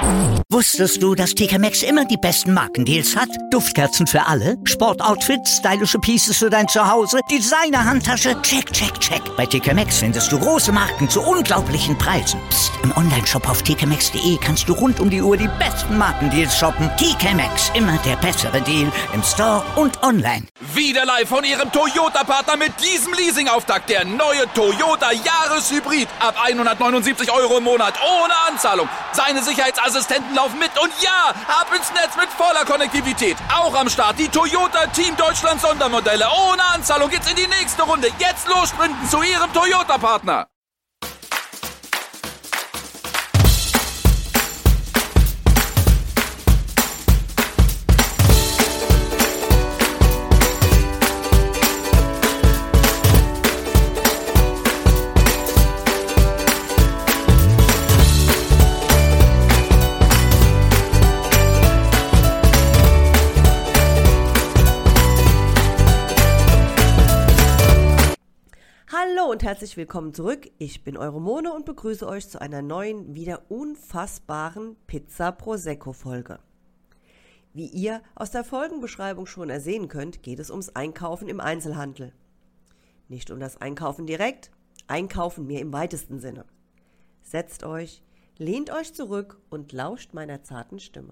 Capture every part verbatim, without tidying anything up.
Wusstest du, dass T K Maxx immer die besten Markendeals hat? Duftkerzen für alle, Sportoutfits, stylische Pieces für dein Zuhause, Designer-Handtasche, check, check, check. Bei T K Maxx findest du große Marken zu unglaublichen Preisen. Psst. Im Onlineshop auf t k maxx punkt d e kannst du rund um die Uhr die besten Markendeals shoppen. T K Maxx, immer der bessere Deal im Store und online. Wieder live von Ihrem Toyota-Partner mit diesem Leasing-Auftakt. Der neue Toyota Jahreshybrid. Ab hundertneunundsiebzig Euro im Monat. Ohne Anzahlung. Seine Sicherheitsassistenten laufen mit. Und ja, ab ins Netz mit voller Konnektivität. Auch am Start die Toyota Team Deutschland Sondermodelle. Ohne Anzahlung geht's in die nächste Runde. Jetzt los sprinten zu Ihrem Toyota-Partner. Hallo und herzlich willkommen zurück. Ich bin eure Mone und begrüße euch zu einer neuen, wieder unfassbaren Pizza Prosecco Folge. Wie ihr aus der Folgenbeschreibung schon ersehen könnt, geht es ums Einkaufen im Einzelhandel. Nicht um das Einkaufen direkt, Einkaufen mehr im weitesten Sinne. Setzt euch, lehnt euch zurück und lauscht meiner zarten Stimme.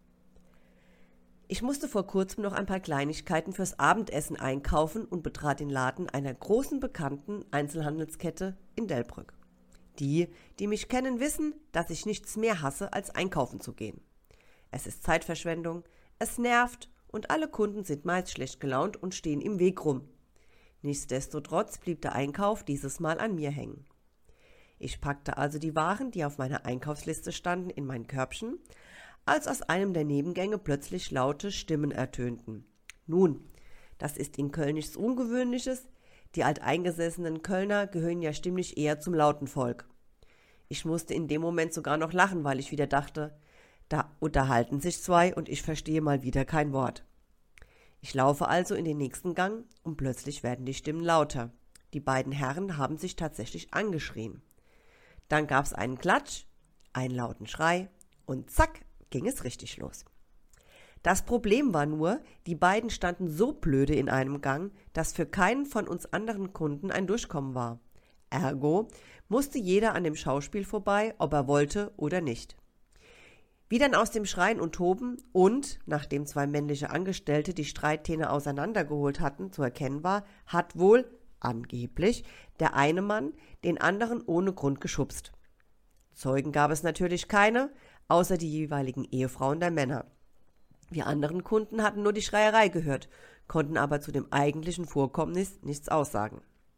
Ich musste vor kurzem noch ein paar Kleinigkeiten fürs Abendessen einkaufen und betrat den Laden einer großen bekannten Einzelhandelskette in Delbrück. Die, die mich kennen, wissen, dass ich nichts mehr hasse, als einkaufen zu gehen. Es ist Zeitverschwendung, es nervt und alle Kunden sind meist schlecht gelaunt und stehen im Weg rum. Nichtsdestotrotz blieb der Einkauf dieses Mal an mir hängen. Ich packte also die Waren, die auf meiner Einkaufsliste standen, in mein Körbchen, als aus einem der Nebengänge plötzlich laute Stimmen ertönten. Nun, das ist in Köln nichts Ungewöhnliches, die alteingesessenen Kölner gehören ja stimmlich eher zum lauten Volk. Ich musste in dem Moment sogar noch lachen, weil ich wieder dachte, da unterhalten sich zwei und ich verstehe mal wieder kein Wort. Ich laufe also in den nächsten Gang und plötzlich werden die Stimmen lauter. Die beiden Herren haben sich tatsächlich angeschrien. Dann gab's einen Klatsch, einen lauten Schrei und zack, ging es richtig los. Das Problem war nur, die beiden standen so blöde in einem Gang, dass für keinen von uns anderen Kunden ein Durchkommen war. Ergo musste jeder an dem Schauspiel vorbei, ob er wollte oder nicht. Wie dann aus dem Schreien und Toben und, nachdem zwei männliche Angestellte die Streithähne auseinandergeholt hatten, zu erkennen war, hat wohl, angeblich, der eine Mann den anderen ohne Grund geschubst. Zeugen gab es natürlich keine, außer die jeweiligen Ehefrauen der Männer. Wir anderen Kunden hatten nur die Schreierei gehört, konnten aber zu dem eigentlichen Vorkommnis nichts aussagen.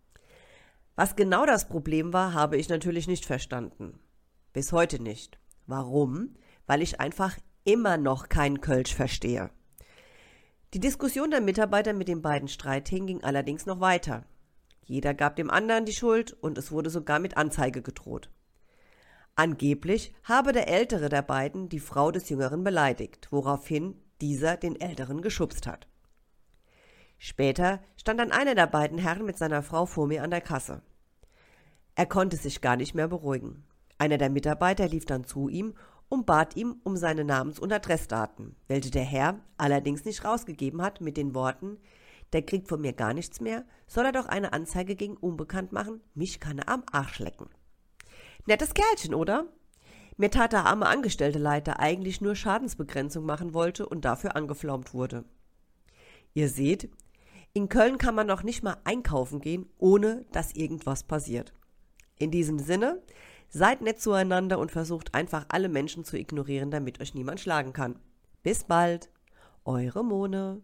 Was genau das Problem war, habe ich natürlich nicht verstanden. Bis heute nicht. Warum? Weil ich einfach immer noch kein Kölsch verstehe. Die Diskussion der Mitarbeiter mit den beiden Streithähnen ging allerdings noch weiter. Jeder gab dem anderen die Schuld und es wurde sogar mit Anzeige gedroht. Angeblich habe der ältere der beiden die Frau des Jüngeren beleidigt, woraufhin dieser den Älteren geschubst hat. Später stand dann einer der beiden Herren mit seiner Frau vor mir an der Kasse. Er konnte sich gar nicht mehr beruhigen. Einer der Mitarbeiter lief dann zu ihm und bat ihm um seine Namens- und Adressdaten, welche der Herr allerdings nicht rausgegeben hat mit den Worten: Der kriegt von mir gar nichts mehr, soll er doch eine Anzeige gegen Unbekannt machen, mich kann er am Arsch lecken. Nettes Kerlchen, oder? Mir tat der arme Angestellte leid, der eigentlich nur Schadensbegrenzung machen wollte und dafür angeflaumt wurde. Ihr seht, in Köln kann man noch nicht mal einkaufen gehen, ohne dass irgendwas passiert. In diesem Sinne, seid nett zueinander und versucht einfach alle Menschen zu ignorieren, damit euch niemand schlagen kann. Bis bald, eure Mone.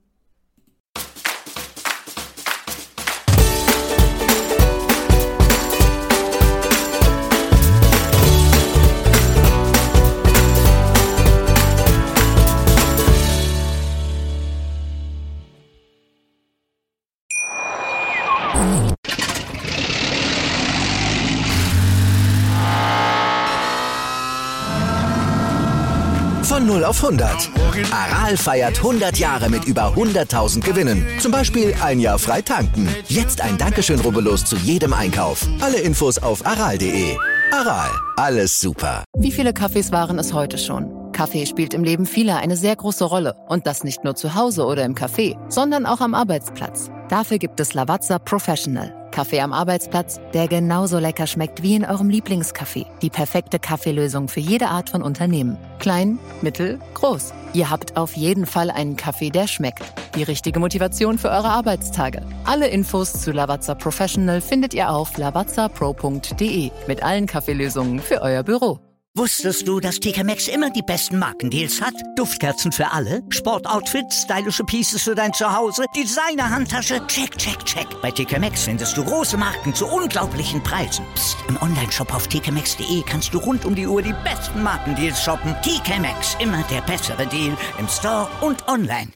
Von null auf hundert. Aral feiert hundert Jahre mit über hunderttausend Gewinnen. Zum Beispiel ein Jahr frei tanken. Jetzt ein Dankeschön, rubbellos zu jedem Einkauf. Alle Infos auf aral punkt de. Aral, alles super. Wie viele Kaffees waren es heute schon? Kaffee spielt im Leben vieler eine sehr große Rolle. Und das nicht nur zu Hause oder im Café, sondern auch am Arbeitsplatz. Dafür gibt es Lavazza Professional. Kaffee am Arbeitsplatz, der genauso lecker schmeckt wie in eurem Lieblingscafé. Die perfekte Kaffeelösung für jede Art von Unternehmen. Klein, mittel, groß. Ihr habt auf jeden Fall einen Kaffee, der schmeckt. Die richtige Motivation für eure Arbeitstage. Alle Infos zu Lavazza Professional findet ihr auf lavazza pro punkt de mit allen Kaffeelösungen für euer Büro. Wusstest du, dass T K Maxx immer die besten Markendeals hat? Duftkerzen für alle, Sportoutfits, stylische Pieces für dein Zuhause, Designer-Handtasche, check, check, check. Bei T K Maxx findest du große Marken zu unglaublichen Preisen. Psst. Im Onlineshop auf t k maxx punkt de kannst du rund um die Uhr die besten Markendeals shoppen. T K Maxx, immer der bessere Deal im Store und online.